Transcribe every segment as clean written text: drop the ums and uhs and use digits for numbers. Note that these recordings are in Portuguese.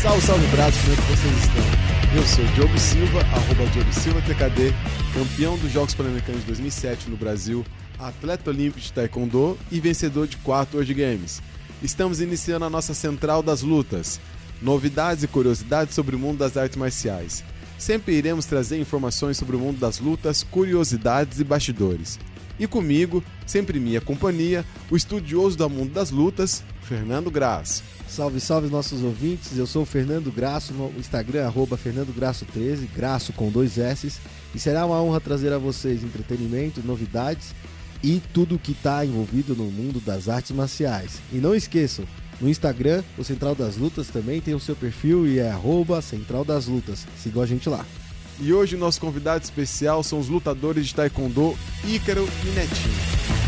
Salve, Brasil, como é que vocês estão? Eu sou o Diogo Silva, @DiogoSilvaTKD, campeão dos Jogos Pan-Americanos de 2007 no Brasil, atleta olímpico de Taekwondo e vencedor de 4 World Games. Estamos iniciando a nossa Central das Lutas, novidades e curiosidades sobre o mundo das artes marciais. Sempre iremos trazer informações sobre o mundo das lutas, curiosidades e bastidores. E comigo, sempre minha companhia, o estudioso do mundo das lutas, Fernando Grasso. Salve nossos ouvintes, eu sou o Fernando Grasso, no Instagram @FernandoGrasso13, Grasso com 2 S's, e será uma honra trazer a vocês entretenimento, novidades e tudo o que está envolvido no mundo das artes marciais. E não esqueçam, no Instagram, o Central das Lutas também tem o seu perfil e é @Central das Lutas, sigam a gente lá. E hoje o nosso convidado especial são os lutadores de Taekwondo Ícaro e Netinho.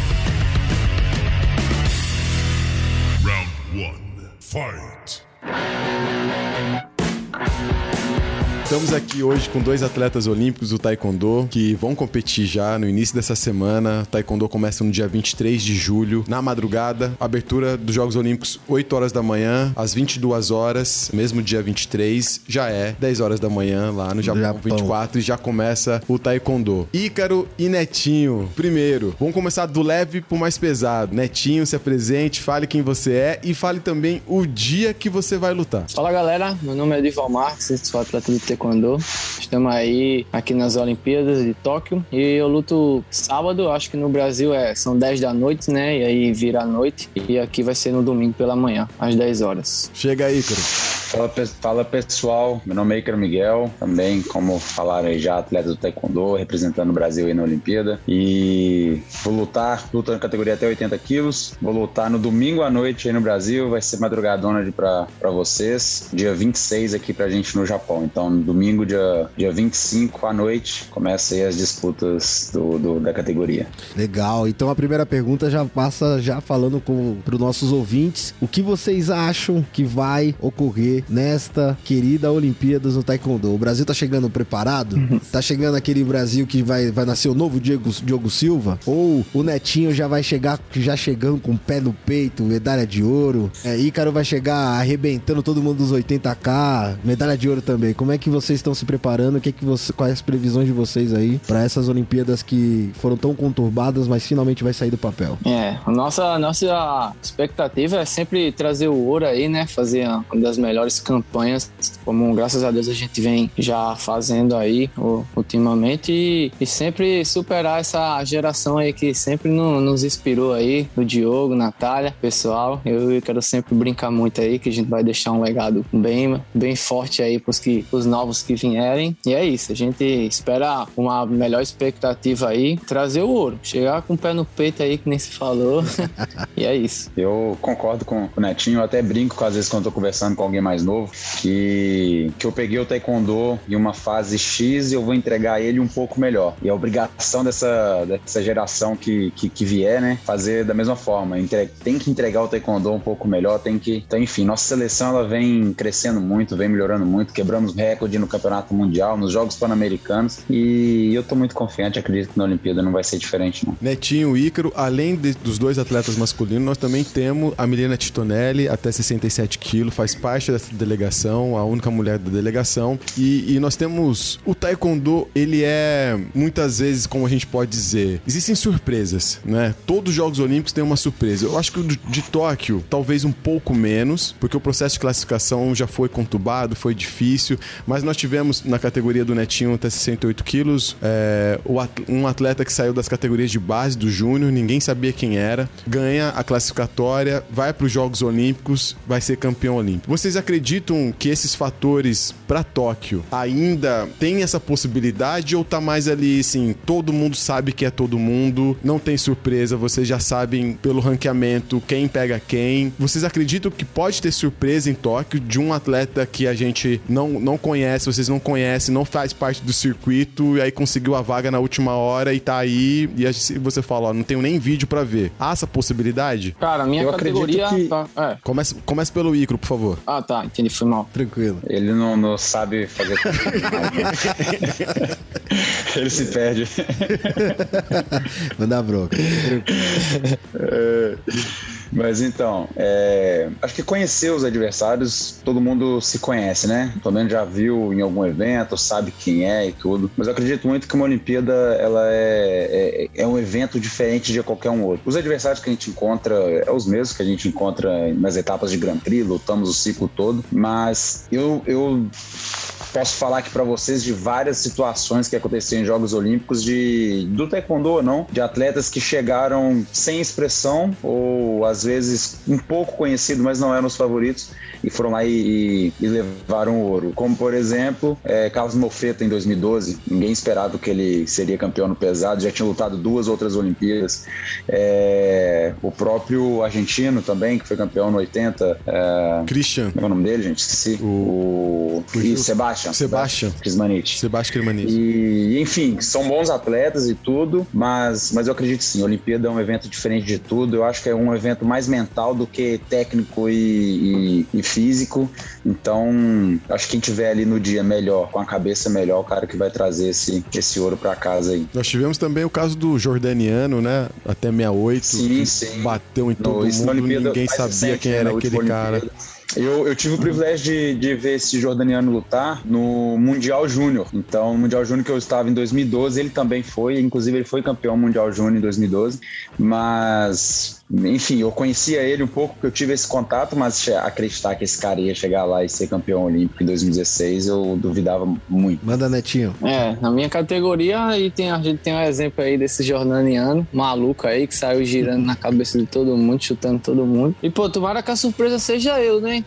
Round 1. Fight! Estamos aqui hoje com 2 atletas olímpicos do Taekwondo que vão competir já no início dessa semana. O Taekwondo começa no dia 23 de julho, na madrugada. Abertura dos Jogos Olímpicos 8 horas da manhã, às 22 horas, mesmo dia 23, já é 10 horas da manhã lá no Japão 24 e já começa o Taekwondo. Ícaro e Netinho, primeiro, vamos começar do leve pro mais pesado. Netinho, se apresente, fale quem você é e fale também o dia que você vai lutar. Fala galera, meu nome é Edival Marques, sou atleta de Taekwondo. Estamos aí aqui nas Olimpíadas de Tóquio e eu luto sábado, acho que no Brasil são 10 da noite, né? E aí vira a noite e aqui vai ser no domingo pela manhã, às 10 horas. Chega aí, Ícaro. Fala pessoal, meu nome é Ícaro Miguel, também como falaram aí já, atleta do Taekwondo, representando o Brasil aí na Olimpíada, e vou luto na categoria até 80 quilos, vou lutar no domingo à noite aí no Brasil, vai ser madrugadona de pra vocês, dia 26 aqui pra gente no Japão, então no domingo, dia 25 à noite, começa aí as disputas da categoria. Legal, então a primeira pergunta já passa falando para os nossos ouvintes, o que vocês acham que vai ocorrer nesta querida Olimpíadas no Taekwondo? O Brasil tá chegando preparado? Tá chegando aquele Brasil que vai nascer o novo Diogo Silva? Ou o Netinho já vai chegar chegando com o pé no peito, medalha de ouro? Ícaro vai chegar arrebentando todo mundo dos 80K, medalha de ouro também. Como é que vocês estão se preparando? Quais as previsões de vocês aí para essas Olimpíadas que foram tão conturbadas, mas finalmente vai sair do papel? A nossa expectativa é sempre trazer o ouro aí, né? Fazer uma das melhores campanhas, como graças a Deus a gente vem já fazendo aí ultimamente e sempre superar essa geração aí que sempre nos inspirou aí, o Diogo, Natália, pessoal. Eu quero sempre brincar muito aí que a gente vai deixar um legado bem forte aí pros novos que vierem. E é isso, a gente espera uma melhor expectativa aí, trazer o ouro, chegar com o pé no peito aí, que nem se falou. E é isso. Eu concordo com o Netinho, eu até brinco às vezes quando eu tô conversando com alguém mais novo, que eu peguei o Taekwondo em uma fase X e eu vou entregar ele um pouco melhor. E a obrigação dessa geração que vier, né, fazer da mesma forma. Tem que entregar o Taekwondo um pouco melhor, Então, enfim, nossa seleção ela vem crescendo muito, vem melhorando muito, quebramos recorde no Campeonato Mundial, nos Jogos Pan-Americanos, e eu tô muito confiante, acredito que na Olimpíada não vai ser diferente, não. Netinho e Ícaro, além dos 2 atletas masculinos, nós também temos a Milena Titonelli, até 67 quilos, faz parte dessa delegação, a única mulher da delegação, e nós temos o Taekwondo, ele é muitas vezes, como a gente pode dizer, existem surpresas, né? Todos os Jogos Olímpicos têm uma surpresa. Eu acho que o de Tóquio, talvez um pouco menos, porque o processo de classificação já foi conturbado, foi difícil, mas nós tivemos na categoria do Netinho até 68 quilos, um atleta que saiu das categorias de base do Júnior, ninguém sabia quem era, ganha a classificatória, vai para os Jogos Olímpicos, vai ser campeão olímpico. Vocês acreditam que esses fatores para Tóquio ainda tem essa possibilidade ou tá mais ali, assim, todo mundo sabe que é todo mundo, não tem surpresa, vocês já sabem pelo ranqueamento quem pega quem? Vocês acreditam que pode ter surpresa em Tóquio de um atleta que a gente não conhece, vocês não conhecem, não faz parte do circuito e aí conseguiu a vaga na última hora e tá aí e você fala, ó, não tenho nem vídeo pra ver. Há essa possibilidade? Cara, minha categoria... Comece pelo Ícaro, por favor. Ah, tá, entendi, foi mal. Tranquilo. Ele não sabe fazer ele se perde. Manda bronca. Mas então, acho que conhecer os adversários, todo mundo se conhece, né? Pelo menos já viu em algum evento, sabe quem é e tudo. Mas eu acredito muito que uma Olimpíada, ela é um evento diferente de qualquer um outro. Os adversários que a gente encontra é os mesmos que a gente encontra nas etapas de Grand Prix, lutamos o ciclo todo, mas eu posso falar aqui para vocês de várias situações que aconteceram em Jogos Olímpicos do taekwondo ou não, de atletas que chegaram sem expressão ou às vezes um pouco conhecido, mas não eram os favoritos e foram lá e levaram o ouro. Como, por exemplo, Carlos Mofeta em 2012. Ninguém esperava que ele seria campeão no pesado, já tinha lutado 2 outras Olimpíadas. O próprio argentino também, que foi campeão no 80. Christian. Como é o nome dele, gente? Esqueci. Sebastian Crismanich. E, enfim, são bons atletas e tudo, mas eu acredito sim, a Olimpíada é um evento diferente de tudo. Eu acho que é um evento mais mental do que técnico e físico. Então, acho que quem tiver ali no dia melhor, com a cabeça melhor, o cara que vai trazer esse ouro pra casa aí. Nós tivemos também o caso do jordaniano, né? Até 68. Sim. Bateu em todo mundo, ninguém sabia quem era aquele cara. Eu tive o privilégio de ver esse jordaniano lutar no Mundial Júnior. Então, no Mundial Júnior que eu estava em 2012, ele também foi. Inclusive, ele foi campeão mundial júnior em 2012. Mas, enfim, eu conhecia ele um pouco porque eu tive esse contato, mas acreditar que esse cara ia chegar lá e ser campeão olímpico em 2016, eu duvidava muito. Manda, Netinho. Na minha categoria, a gente tem um exemplo aí desse jordaniano maluco aí, que saiu girando na cabeça de todo mundo, chutando todo mundo. E, pô, tomara que a surpresa seja eu, né?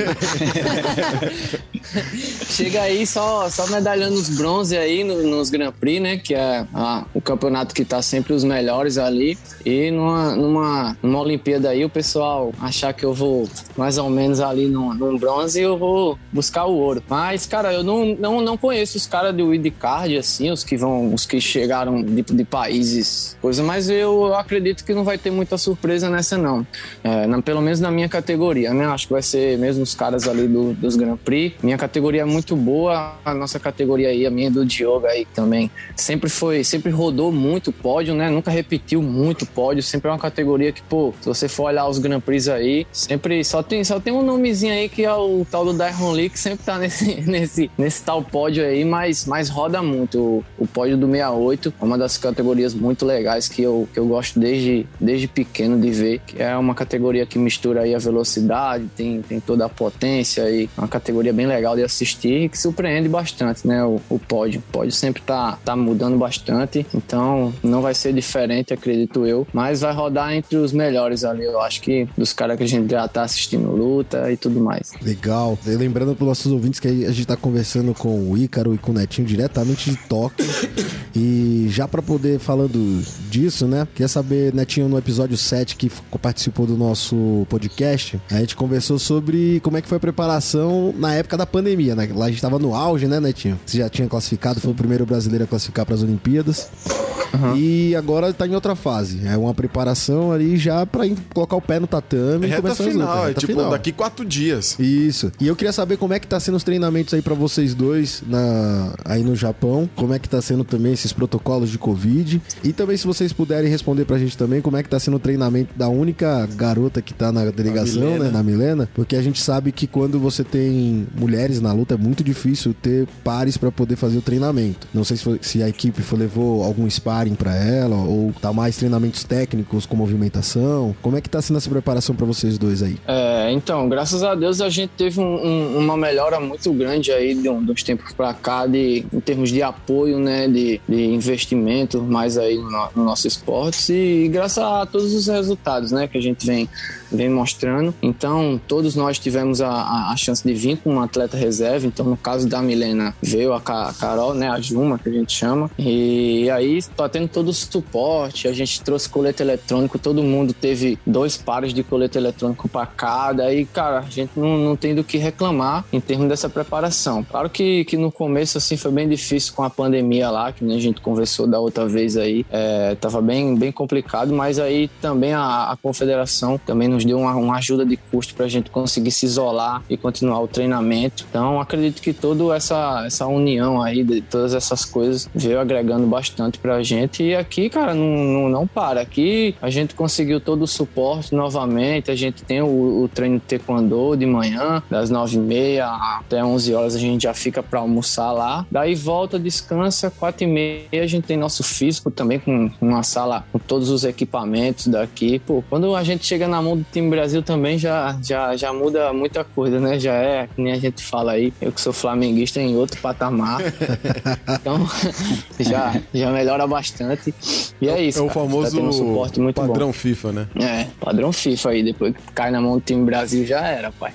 Chega aí só medalhando os bronze aí nos Grand Prix, né? Que é o campeonato que tá sempre os melhores ali. E numa Olimpíada aí, o pessoal achar que eu vou mais ou menos ali num bronze e eu vou buscar o ouro. Mas, cara, eu não conheço os caras do wildcard, assim, os que chegaram de países, coisa, mas eu acredito que não vai ter muita surpresa nessa, não. Pelo menos na minha categoria, né? Acho que vai ser mesmo os caras ali dos Grand Prix. Minha categoria é muito boa, a nossa categoria aí, a minha do Diogo aí também, sempre rodou muito pódio, né? Nunca repetiu muito pódio, sempre é uma categoria que, pô, se você for olhar os Grand Prix aí, sempre só tem um nomezinho aí que é o tal do Daihon Lee, que sempre tá nesse tal pódio aí, mas roda muito. O pódio do 68 é uma das categorias muito legais que eu gosto desde pequeno de ver, que é uma categoria que mistura aí a velocidade, tem toda a potência e é uma categoria bem legal de assistir e que surpreende bastante, né? O pódio. O pódio sempre tá mudando bastante, então não vai ser diferente, acredito eu, mas vai rodar entre os melhores ali, eu acho que dos caras que a gente já tá assistindo luta e tudo mais. Legal. E lembrando para os nossos ouvintes que a gente tá conversando com o Ícaro e com o Netinho diretamente de Tóquio. E já para poder falando disso, né? Queria saber, Netinho, no episódio 7 que participou do nosso podcast, a gente conversou sobre como é que foi a preparação na época da pandemia, né? Lá a gente tava no auge, né, Netinho? Você já tinha classificado, foi o primeiro brasileiro a classificar para as Olimpíadas. Uhum. E agora tá em outra fase. É uma preparação ali já pra colocar o pé no tatame. É reta final, reta tipo, final. daqui 4 dias. Isso. E eu queria saber como é que tá sendo os treinamentos aí pra vocês dois aí no Japão. Como é que tá sendo também esses protocolos de Covid. E também, se vocês puderem responder pra gente também, como é que tá sendo o treinamento da única garota que tá na delegação, né? Na Milena. Porque a gente sabe que quando você tem mulheres na luta, é muito difícil ter pares pra poder fazer o treinamento. Não sei se a equipe levou algum sparring pra ela, ou tá mais treinamentos técnicos com movimentação. Como é que tá sendo essa preparação pra vocês dois aí? Então, graças a Deus a gente teve uma melhora muito grande aí de uns tempos pra cá em termos de apoio, né, de investimento mais aí no nosso esporte e graças a todos os resultados, né, que a gente vem mostrando. Então, todos nós tivemos a chance de vir com um atleta reserva. Então, no caso da Milena, veio a Carol, né, a Juma, que a gente chama. E aí, tá tendo todo o suporte. A gente trouxe colete eletrônico. Todo mundo teve 2 pares de colete eletrônico para cada. complicado. Aí, cara, a gente não tem do que reclamar em termos dessa preparação. Claro que no começo, assim, foi bem difícil com a pandemia lá, que nem a gente conversou da outra vez aí. Tava bem complicado, mas aí também a confederação também nos deu uma ajuda de custo pra gente conseguir se isolar e continuar o treinamento. Então, acredito que toda essa união aí de todas essas coisas veio agregando bastante pra gente. E aqui, cara, não para. Aqui a gente conseguiu todo o suporte novamente. A gente tem o treino de taekwondo de manhã, das 9h30 até 11 horas a gente já fica pra almoçar lá. Daí volta, descansa, 4h30 a gente tem nosso físico também com uma sala com todos os equipamentos daqui. Pô, quando a gente chega na mão do time Brasil também já muda muita coisa, né? Já é, que nem a gente fala aí, eu que sou flamenguista em outro patamar. Então, já melhora bastante. E é isso, é o famoso tá um suporte muito padrão bom. FIFA, né? Padrão FIFA aí. Depois que cai na mão do time Brasil já era, pai.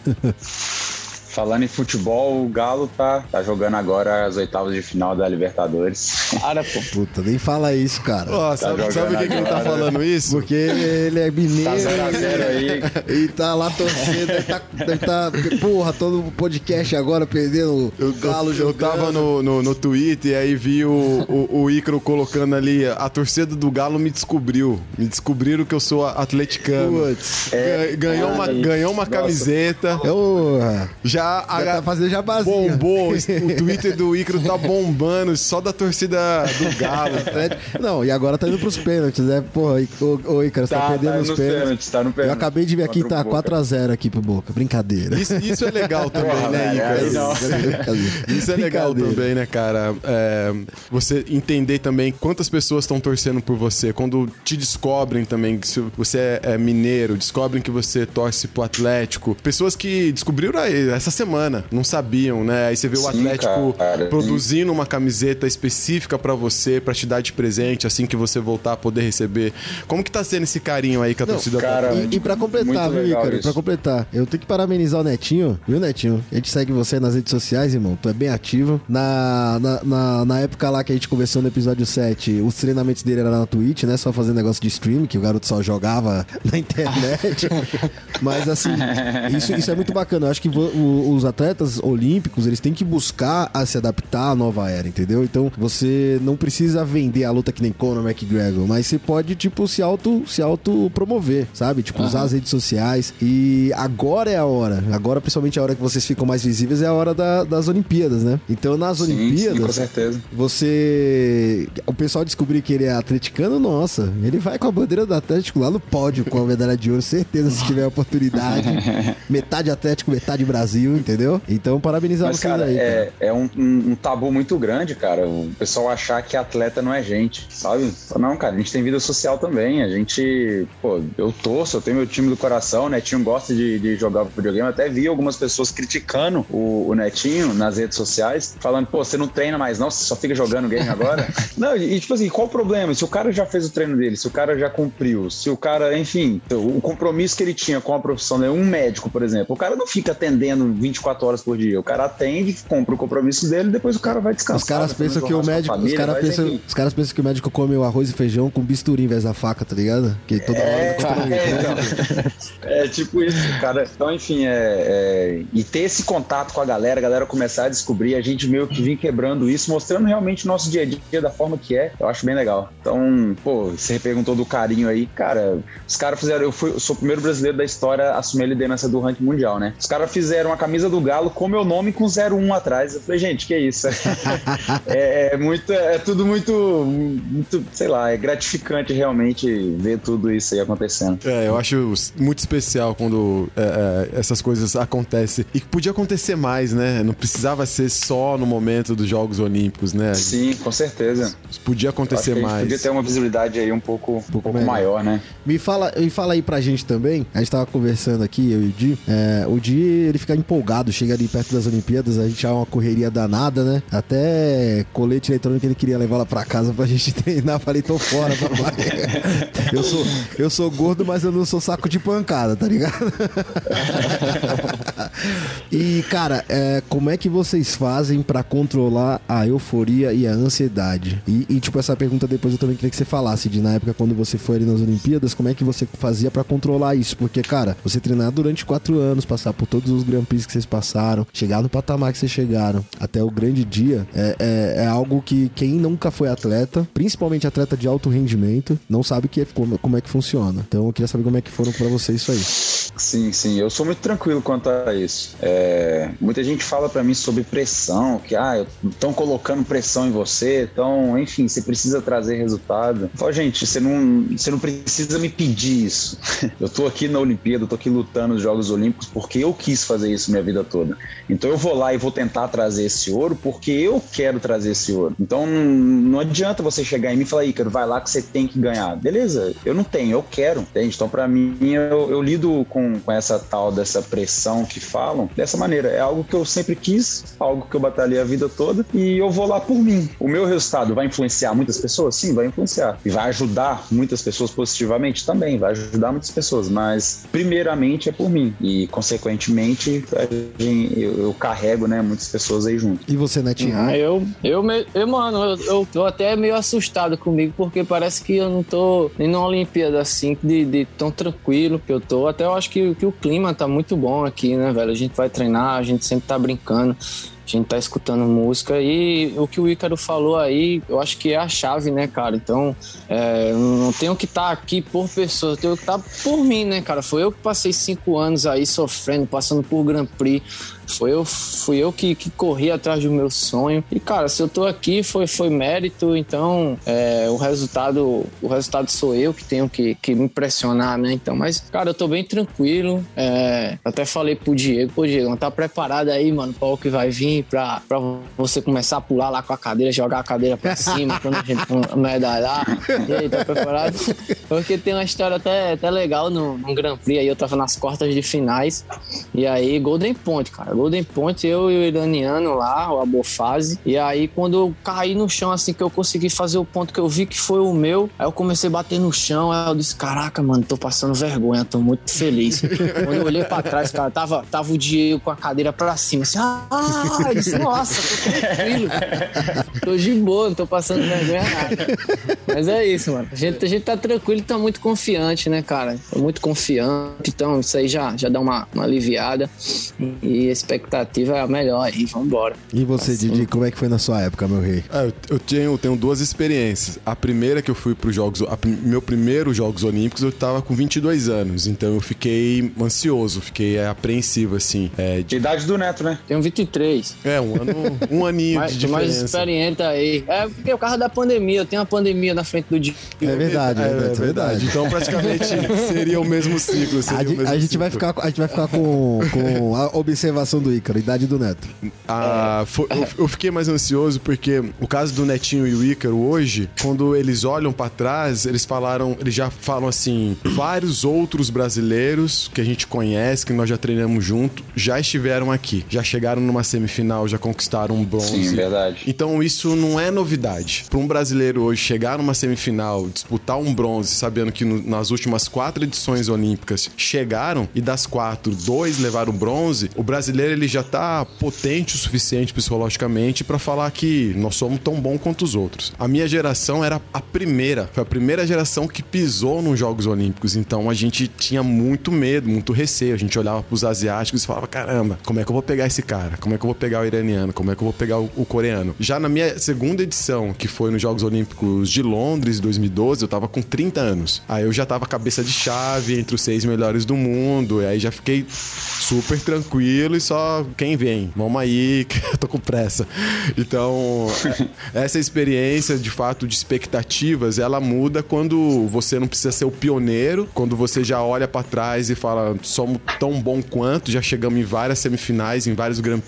Falando em futebol, o Galo tá jogando agora as oitavas de final da Libertadores. Cara, pô. Puta, nem fala isso, cara. Sabe por que ele tá falando isso? Porque ele é mineiro. Tá 0x0 aí. E tá lá torcendo, deve tá porra, todo podcast agora perdendo o Galo jogando. Eu tava no Twitter e aí vi o Ícaro colocando ali, a torcida do Galo me descobriu. Me descobriram que eu sou atleticano. Putz. Ganhou uma camiseta. Já tá fazendo jabazinho. Bombou. O Twitter do Ícaro tá bombando só da torcida do Galo. Não, e agora tá indo pros pênaltis, né? Porra, ô Ícaro, você tá perdendo os pênaltis. Tá no pênalti. Eu acabei de ver aqui, tá 4x0 aqui pro Boca. Brincadeira. Isso é legal também, Porra, né, Ícaro? Isso é legal também, né, cara? Você entender também quantas pessoas estão torcendo por você. Quando te descobrem também que você é mineiro, descobrem que você torce pro Atlético. Pessoas que descobriram essa semana, não sabiam, né? Aí você vê o Atlético produzindo uma camiseta específica pra você, pra te dar de presente, assim que você voltar a poder receber. Como que tá sendo esse carinho aí com a torcida? Cara, e pra completar, viu, Ícaro? Pra completar, eu tenho que parabenizar o Netinho, viu, Netinho? A gente segue você nas redes sociais, irmão. Tu é bem ativo. Na época lá que a gente conversou no episódio 7, os treinamentos dele eram na Twitch, né? Só fazendo negócio de stream, que o garoto só jogava na internet. Mas assim, isso é muito bacana. Eu acho que os atletas olímpicos, eles têm que buscar a se adaptar à nova era, entendeu? Então, você não precisa vender a luta que nem Conor McGregor, mas você pode, tipo, se auto promover, sabe? Tipo, usar as redes sociais. E agora é a hora. Agora, principalmente a hora que vocês ficam mais visíveis, é a hora das Olimpíadas, né? Então, nas Olimpíadas, com certeza. O pessoal descobrir que ele é atleticano, nossa, ele vai com a bandeira do Atlético lá no pódio com a medalha de ouro, certeza, se tiver a oportunidade. Metade Atlético, metade Brasil, entendeu? Então, parabenizar vocês cara, aí. Cara. É um tabu muito grande, cara. O pessoal achar que atleta não é gente, sabe? Não, cara, a gente tem vida social também. A gente, eu torço, eu tenho meu time do coração. O Netinho gosta de jogar videogame. Eu até vi algumas pessoas criticando o Netinho nas redes sociais, falando, você não treina mais não, você só fica jogando game agora. Não, e tipo assim, qual o problema? Se o cara já fez o treino dele, se o cara já cumpriu, se o cara, enfim, o compromisso que ele tinha com a profissão, né? Um médico, por exemplo, o cara não fica atendendo 24 horas por dia. O cara atende, compra o compromisso dele, depois o cara vai descansar. Os caras pensam que o médico, os caras pensam que o médico come o arroz e feijão com bisturi em vez da faca, tá ligado? Que toda hora é tipo isso, cara. Então, enfim, e ter esse contato com a galera começar a descobrir, a gente meio que vir quebrando isso, mostrando realmente o nosso dia a dia da forma que é, eu acho bem legal. Então, você perguntou do carinho aí, cara, os caras fizeram, eu sou o primeiro brasileiro da história a assumir a liderança do ranking mundial, né? Os caras fizeram a camisa do Galo com meu nome com 01 atrás. Eu falei, gente, que isso? É tudo muito, sei lá, é gratificante realmente ver tudo isso aí acontecendo. Eu acho muito especial quando essas coisas acontecem. E podia acontecer mais, né? Não precisava ser só no momento dos Jogos Olímpicos, né? Sim, com certeza. Podia acontecer mais. Podia ter uma visibilidade aí um pouco maior, né? Me fala aí pra gente também. A gente tava conversando aqui, eu e o Di. O Di, ele fica empolgado, chega ali perto das Olimpíadas, a gente já é uma correria danada, né? Até colete eletrônico ele queria levar lá pra casa pra gente treinar. Falei, tô fora, papai. Eu sou gordo, mas eu não sou saco de pancada, tá ligado? E, cara, como é que vocês fazem pra controlar a euforia e a ansiedade? E, tipo, essa pergunta depois eu também queria que você falasse de, na época, quando você foi ali nas Olimpíadas, como é que você fazia pra controlar isso? Porque, cara, você treinar durante 4 anos, passar por todos os Grand Prix que vocês passaram, chegar no patamar que vocês chegaram, até o grande dia, é algo que quem nunca foi atleta, principalmente atleta de alto rendimento, não sabe como é que funciona. Então eu queria saber como é que foram pra vocês isso aí. Sim, eu sou muito tranquilo quanto a isso. Muita gente fala pra mim sobre pressão, que estão colocando pressão em você, então, enfim, você precisa trazer resultado. Eu falo, gente, você não precisa me pedir isso. Eu tô aqui na Olimpíada, eu tô aqui lutando nos Jogos Olímpicos porque eu quis fazer isso minha vida toda. Então eu vou lá e vou tentar trazer esse ouro porque eu quero trazer esse ouro. Então não adianta você chegar em mim e falar, Ícaro, vai lá que você tem que ganhar. Beleza, eu não tenho, eu quero, entende? Então pra mim eu lido com essa tal dessa pressão que falam dessa maneira. É algo que eu sempre quis, algo que eu batalhei a vida toda e eu vou lá por mim. O meu resultado vai influenciar muitas pessoas? Sim, vai influenciar. E vai ajudar muitas pessoas positivamente? Também, vai ajudar muitas pessoas, mas primeiramente é por mim e consequentemente eu carrego, né, muitas pessoas aí junto. E você, Netinho? Mano, eu tô até meio assustado comigo porque parece que eu não tô nem numa Olimpíada assim de tão tranquilo que eu tô. Até eu acho que o clima tá muito bom aqui, né, velho? A gente vai treinar, a gente sempre tá brincando, a gente tá escutando música e o que o Ícaro falou aí, eu acho que é a chave, né, cara? Então, eu não tenho que estar aqui por pessoas, eu tenho que estar por mim, né, cara? Foi eu que passei 5 anos aí sofrendo, passando por Grand Prix. Fui eu que corri atrás do meu sonho. E, cara, se eu tô aqui, foi mérito. Então, o resultado sou eu que tenho que me impressionar, né? Então, mas, cara, eu tô bem tranquilo. Até falei pro Diego, Diego, tá preparado aí, mano, pra o que vai vir, pra você começar a pular lá com a cadeira, jogar a cadeira pra cima, quando a gente medalhar. E aí, tá preparado? Porque tem uma história até legal no Grand Prix. Aí eu tava nas quartas de finais. E aí, Golden Point, cara. Golden Point, eu e o iraniano lá, o Abofase. E aí, quando eu caí no chão, assim, que eu consegui fazer o ponto que eu vi que foi o meu, aí eu comecei a bater no chão. Aí eu disse, caraca, mano, tô passando vergonha, tô muito feliz. Quando eu olhei pra trás, cara, tava o Diego com a cadeira pra cima, assim, eu disse, nossa, tô tranquilo. Tô de boa, não tô passando vergonha nada. Mas é isso, mano. A gente tá tranquilo e tá muito confiante, né, cara? Tô muito confiante, então isso aí já dá uma aliviada. E a expectativa é a melhor aí, vambora. E você, assim, Didi, como é que foi na sua época, meu rei? Eu tenho 2 experiências. A primeira que eu fui pros meu primeiro Jogos Olímpicos, eu tava com 22 anos, então eu fiquei ansioso, fiquei apreensivo, assim. Idade do Neto, né? Tenho 23. Um aninho de diferença. Mais experiente aí. Porque o carro da pandemia, eu tenho a pandemia na frente do Didi. É verdade. Então, praticamente, seria o mesmo ciclo. A gente vai ficar com a observação do Ícaro, idade do Neto. Eu fiquei mais ansioso porque o caso do Netinho e o Ícaro hoje, quando eles olham pra trás, eles já falam assim, vários outros brasileiros que a gente conhece, que nós já treinamos junto, já estiveram aqui, já chegaram numa semifinal, já conquistaram um bronze. Sim, verdade. Então isso não é novidade. Para um brasileiro hoje chegar numa semifinal, disputar um bronze, sabendo que nas últimas 4 edições olímpicas chegaram e das 4, 2 levaram bronze, o brasileiro ele já tá potente o suficiente psicologicamente para falar que nós somos tão bom quanto os outros. A minha geração era foi a primeira geração que pisou nos Jogos Olímpicos, então a gente tinha muito medo, muito receio, a gente olhava pros asiáticos e falava, caramba, como é que eu vou pegar esse cara? Como é que eu vou pegar o iraniano? Como é que eu vou pegar o coreano? Já na minha segunda edição, que foi nos Jogos Olímpicos de Londres, 2012, eu tava com 30 anos. Aí eu já tava cabeça de chave entre os 6 melhores do mundo, e aí já fiquei super tranquilo e só quem vem? Vamos aí, que eu tô com pressa. Então, essa experiência, de fato, de expectativas, ela muda quando você não precisa ser o pioneiro, quando você já olha pra trás e fala, somos tão bom quanto, já chegamos em várias semifinais, em vários Grand Prix, em vários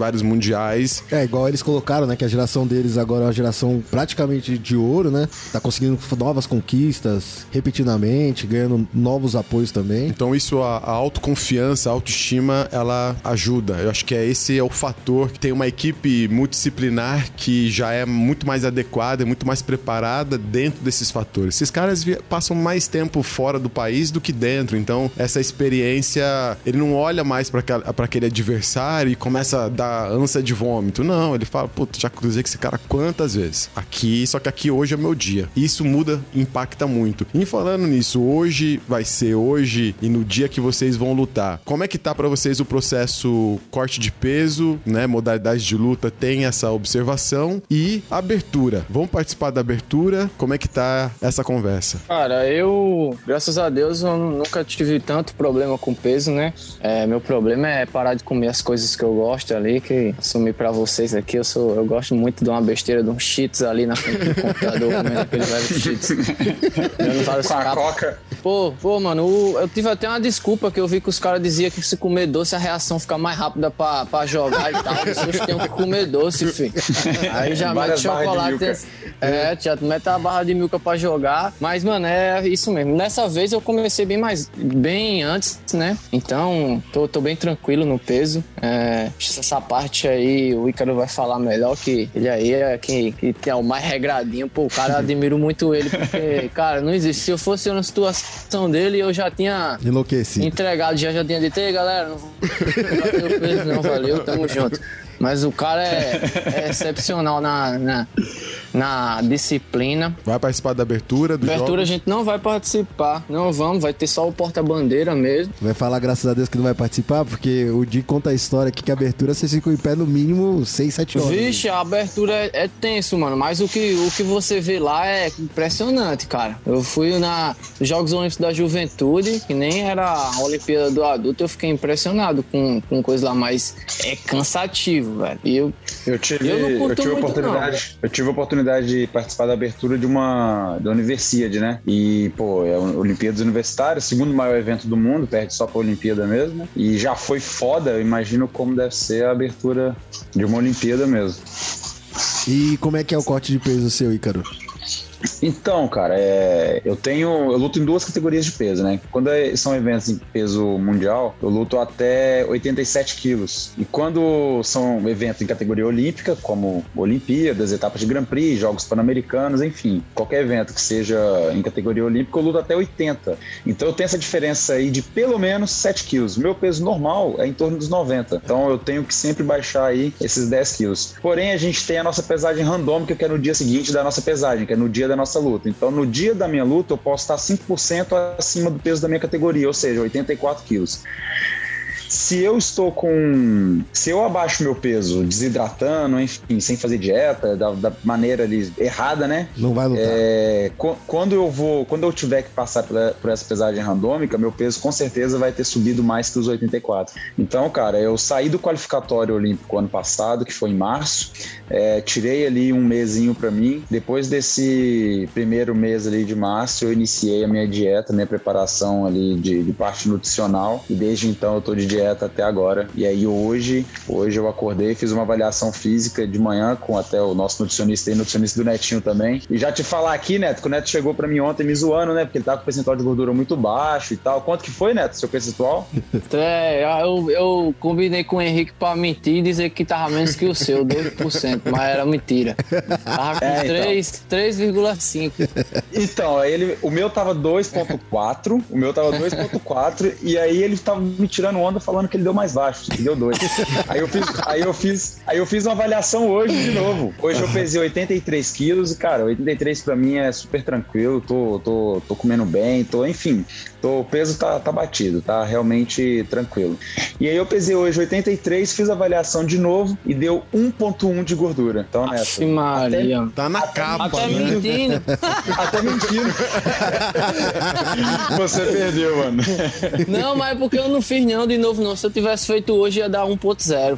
vários mundiais. Igual eles colocaram, né, que a geração deles agora é uma geração praticamente de ouro, né? Tá conseguindo novas conquistas repetidamente, ganhando novos apoios também. Então isso, a autoconfiança, a autoestima, ela ajuda. Eu acho que esse é o fator que tem uma equipe multidisciplinar que já é muito mais adequada, muito mais preparada dentro desses fatores. Esses caras passam mais tempo fora do país do que dentro, então essa experiência, ele não olha mais para aquele adversário e começa a dar ânsia de vômito. Não, ele fala, puta, já cruzei com esse cara quantas vezes? Só que aqui hoje é meu dia. Isso muda, impacta muito. E falando nisso, hoje vai ser hoje e no dia que vocês vão lutar. Como é que tá pra vocês o processo corte de peso, né? Modalidades de luta tem essa observação e abertura. Vamos participar da abertura? Como é que tá essa conversa? Cara, eu, graças a Deus, eu nunca tive tanto problema com peso, né? Meu problema é parar de comer as coisas que eu gosto ali, que assumi pra vocês aqui. Eu gosto muito de uma besteira, de um cheats ali na frente do computador, comendo aquele velho cheats. Com a coca. Pô, mano, eu tive até uma desculpa que eu vi que os caras diziam que se comer doce a reação fica mais rápida pra jogar e tal. Vocês têm que comer doce, filho. Aí já mete chocolate. Já mete a barra de milka pra jogar. Mas, mano, é isso mesmo. Nessa vez eu comecei bem antes, né? Então, tô bem tranquilo no peso. Essa parte aí, o Ícaro vai falar melhor, que ele aí é que é o mais regradinho. Pô, o cara, admiro muito ele, porque, cara, não existe. Se eu fosse na situação dele, eu já tinha enlouquecido, entregado, já tinha dito, ei, galera, não vou peso, não, valeu, tamo junto. Mas o cara é excepcional na disciplina. Vai participar da abertura do Abertura jogos? A gente não vai participar. Não vamos, vai ter só o porta-bandeira mesmo. Vai falar, graças a Deus, que não vai participar, porque o Di conta a história aqui que a abertura vocês ficam em pé no mínimo 6, 7 horas. Vixe, a abertura é tenso, mano. Mas o que você vê lá é impressionante, cara. Eu fui nos Jogos Olímpicos da Juventude, que nem era a Olimpíada do Adulto, eu fiquei impressionado com coisa lá, mas é cansativo, velho. E eu tive a oportunidade de participar da abertura da Universidade, né? E, pô, é a Olimpíadas Universitárias, segundo maior evento do mundo, perde só pra Olimpíada mesmo, né? E já foi foda, eu imagino como deve ser a abertura de uma Olimpíada mesmo. E como é que é o corte de peso seu, Ícaro? Então, cara, eu luto em 2 categorias de peso, né? Quando são eventos em peso mundial, eu luto até 87 quilos. E quando são eventos em categoria olímpica, como Olimpíadas, etapas de Grand Prix, Jogos Pan-Americanos, enfim, qualquer evento que seja em categoria olímpica, eu luto até 80. Então eu tenho essa diferença aí de pelo menos 7 quilos. Meu peso normal é em torno dos 90. Então eu tenho que sempre baixar aí esses 10 quilos. Porém, a gente tem a nossa pesagem randômica, que é no dia seguinte da nossa pesagem, que é no dia da nossa luta. Então, no dia da minha luta, eu posso estar 5% acima do peso da minha categoria, ou seja, 84 quilos. Se eu abaixo meu peso desidratando, enfim, sem fazer dieta, da maneira ali errada, né? Não vai lutar. Quando eu tiver que passar por essa pesagem randômica, meu peso com certeza vai ter subido mais que os 84. Então, cara, eu saí do qualificatório olímpico ano passado, que foi em março, tirei ali um mesinho pra mim. Depois desse primeiro mês ali de março, eu iniciei a minha dieta, minha preparação ali de parte nutricional, e desde então eu tô de dieta até agora. E aí hoje eu acordei, fiz uma avaliação física de manhã com até o nosso nutricionista e nutricionista do Netinho também. E já te falar aqui, Neto, que o Neto chegou pra mim ontem me zoando, né? Porque ele tá com o percentual de gordura muito baixo e tal. Quanto que foi, Neto, seu percentual? Eu combinei com o Henrique pra mentir e dizer que tava menos que o seu, 2%, mas era mentira. Tava com 3,5%. Então, o meu tava 2,4%, e aí ele tava me tirando onda falando que ele deu mais baixo, que deu 2. Aí eu fiz uma avaliação hoje de novo. Hoje eu pesei 83 quilos e, cara, 83 pra mim é super tranquilo, tô comendo bem, enfim, o peso tá batido, tá realmente tranquilo. E aí eu pesei hoje 83, fiz a avaliação de novo e deu 1,1 de gordura. Então, Neto, Maria. Tá na capa, até né? mentindo. Até mentindo. Você perdeu, mano. Não, mas é porque eu não fiz não de novo novo, não. Se eu tivesse feito hoje, ia dar 1.0.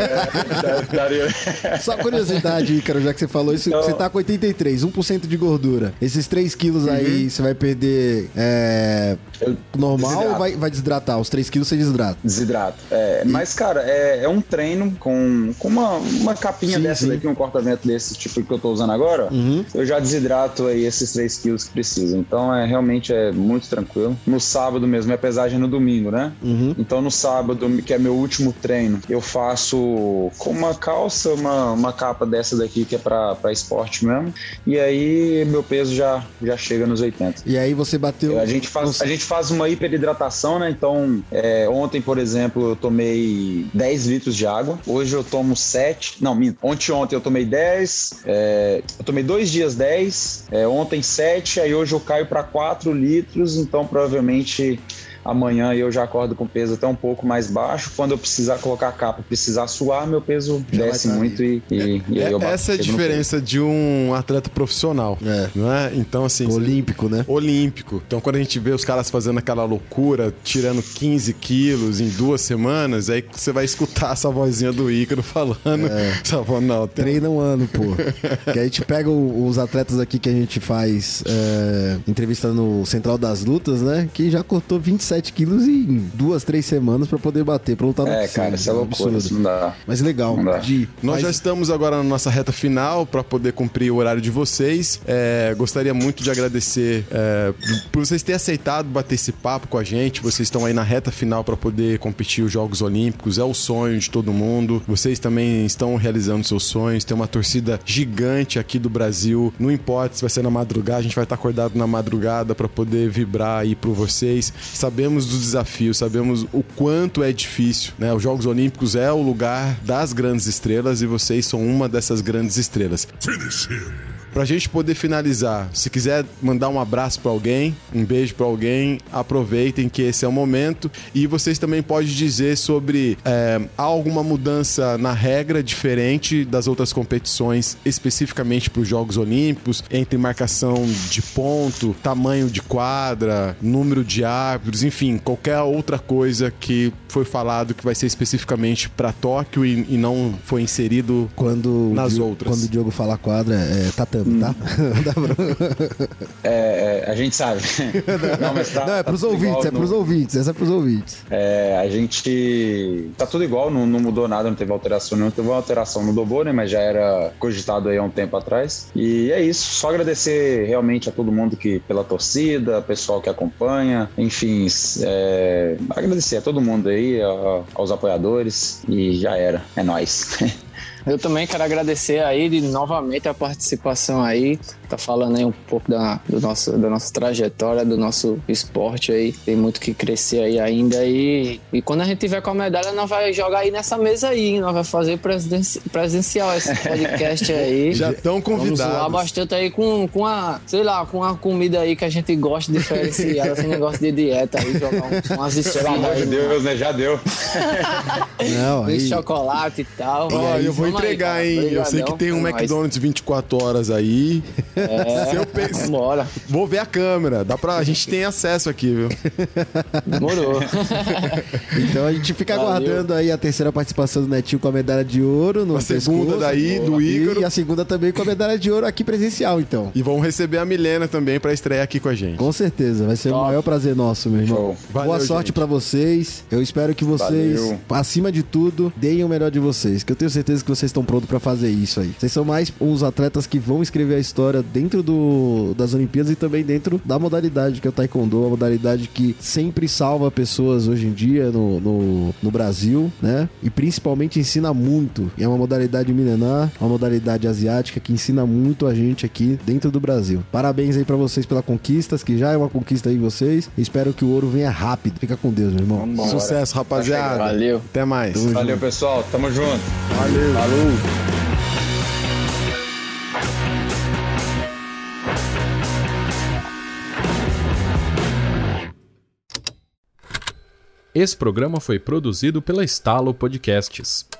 Só curiosidade, Ícaro, já que você falou isso, você tá com 83, 1% de gordura. Esses 3 quilos aí, você vai perder normal ou vai desidratar? Os 3 quilos você desidrata? Desidrato. Mas, cara, é um treino com uma capinha dessa daqui, um corta-vento desse tipo que eu tô usando agora, eu já desidrato aí esses 3 quilos que precisam. Então, realmente é muito tranquilo. No sábado mesmo, é pesagem no domingo, né? Então, no sábado, que é meu último treino, eu faço com uma calça, uma capa dessa daqui que é pra esporte mesmo. E aí, meu peso já chega nos 80. E aí você bateu... A gente faz uma hiperidratação, né? Então, ontem, por exemplo, eu tomei 10 litros de água. Hoje eu tomo 7. Não, minto. Ontem eu tomei 10. Eu tomei 2 dias 10. Ontem 7. Aí hoje eu caio para 4 litros. Então, provavelmente... Amanhã eu já acordo com peso até um pouco mais baixo. Quando eu precisar colocar a capa, precisar suar, meu peso desce muito e aí eu bato. Essa é a diferença de um atleta profissional, não é? Então, assim... Olímpico, né? Olímpico. Então, quando a gente vê os caras fazendo aquela loucura, tirando 15 quilos em 2 semanas, aí você vai escutar essa vozinha do Ícaro falando... Não, treina um ano, pô. Que a gente pega os atletas aqui que a gente faz entrevista no Central das Lutas, né? Que já cortou 27 quilos em 2, 3 semanas pra poder bater, pra lutar no UFC. Cara, isso é loucura, isso não dá. Mas legal. Nós já estamos agora na nossa reta final pra poder cumprir o horário de vocês. Gostaria muito de agradecer por vocês terem aceitado bater esse papo com a gente. Vocês estão aí na reta final pra poder competir os Jogos Olímpicos. É o sonho de todo mundo. Vocês também estão realizando seus sonhos. Tem uma torcida gigante aqui do Brasil. Não importa se vai ser na madrugada, a gente vai estar acordado na madrugada pra poder vibrar aí por vocês. Sabemos dos desafios, sabemos o quanto é difícil, né? Os Jogos Olímpicos é o lugar das grandes estrelas e vocês são uma dessas grandes estrelas. Finish him. Pra gente poder finalizar, se quiser mandar um abraço pra alguém, um beijo pra alguém, aproveitem que esse é o momento. E vocês também podem dizer sobre há alguma mudança na regra diferente das outras competições, especificamente para os Jogos Olímpicos, entre marcação de ponto, tamanho de quadra, número de árbitros, enfim, qualquer outra coisa que foi falado que vai ser especificamente para Tóquio e não foi inserido nas outras. Quando o Diogo fala quadra, tatame. Tá? A gente sabe. Não, mas é pros ouvintes, pros ouvintes. Essa é pros ouvintes. A gente... Tá tudo igual, não mudou nada, não teve alteração nenhuma. Teve uma alteração no Dobô, né? Mas já era cogitado aí há um tempo atrás. E é isso. Só agradecer realmente a todo mundo pela torcida, pessoal que acompanha. Enfim, agradecer a todo mundo aí, aos apoiadores. E já era. É nóis. Eu também quero agradecer aí novamente a participação aí, tá falando aí um pouco da nossa trajetória, do nosso esporte aí, tem muito que crescer aí ainda e quando a gente tiver com a medalha, nós vai jogar aí nessa mesa aí, nós vai fazer presencial esse podcast aí. Já estão convidados. Vamos zoar bastante aí com a comida aí que a gente gosta diferenciada, esse negócio de dieta aí, jogar umas esferas. Pelo amor de Deus, né? Já deu. Não, aí... chocolate e tal. Ó, eu vou entregar, aí, hein? Eu sei que tem um McDonald's 24 horas aí. Se eu bora. Vou ver a câmera. A gente tem acesso aqui, viu? Demorou. Então a gente fica aguardando aí a terceira participação do Netinho com a medalha de ouro. A segunda daí, do Ícaro. E a segunda também com a medalha de ouro aqui presencial, então. E vão receber a Milena também pra estrear aqui com a gente. Com certeza. Vai ser o maior prazer nosso, meu irmão. Valeu, boa sorte pra vocês. Eu espero que vocês, acima de tudo, deem o melhor de vocês. Que eu tenho certeza que vocês estão prontos pra fazer isso aí. Vocês são mais uns atletas que vão escrever a história dentro das Olimpíadas e também dentro da modalidade que é o Taekwondo, a modalidade que sempre salva pessoas hoje em dia no Brasil, né? E principalmente ensina muito. E é uma modalidade milenar, uma modalidade asiática que ensina muito a gente aqui dentro do Brasil. Parabéns aí pra vocês pela conquista, que já é uma conquista aí vocês. Espero que o ouro venha rápido. Fica com Deus, meu irmão. Vambora. Sucesso, rapaziada. Valeu. Até mais. Valeu, pessoal. Tamo junto. Valeu. Falou. Esse programa foi produzido pela Estalo Podcasts.